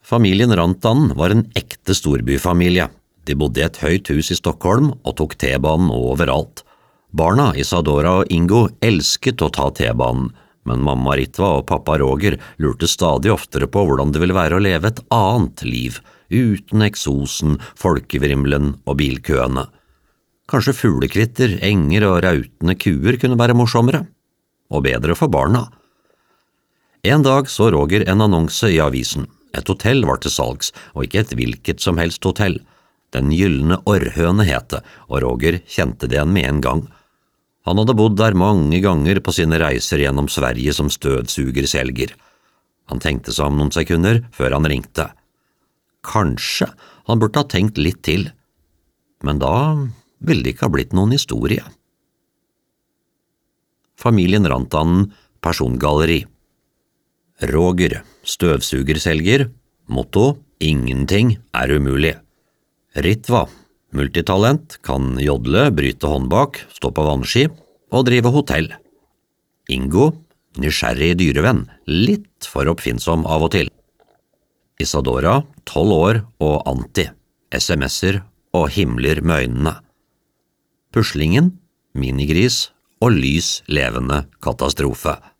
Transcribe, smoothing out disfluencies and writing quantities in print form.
Familien Rantanen var en ekte storbyfamilie. De bodde i et høyt hus i Stockholm og tok T-banen overalt. Barna Isadora og Ingo elsket å ta T-banen, men mamma Ritva og pappa Roger lurte stadig oftere på hvordan det ville være å leve et annet liv, uten eksosen, folkevrimlen og bilkøene. Kanskje fuglekvitter, enger og rautende kuer kunne være morsommere, og bedre for barna. En dag så Roger en annonse i avisen. Et hotell var til salgs, og ikke et hvilket som helst hotell. Den gyllene Orrhøne het det, og Roger kjente det igjen med en gang. Han hadde bodd der mange ganger på sine reiser gjennom Sverige som støvsugerselger. Han tenkte seg om noen sekunder før han ringte. Kanskje han burde ha tenkt litt til, men da ville det ikke ha blitt noen historie. Familien Rantanen, persongalleri. Roger, støvsugerselger, motto, ingenting er umulig. Ritva, multitalent, kan jodle, bryte håndbak, stå på vannski og drive hotell. Ingo, nysgjerrig dyrevenn, litt for oppfinnsom av og til. Isadora, 12 år og anti, sms'er og himler med øynene. Puslingen, minigris og lys levende katastrofe.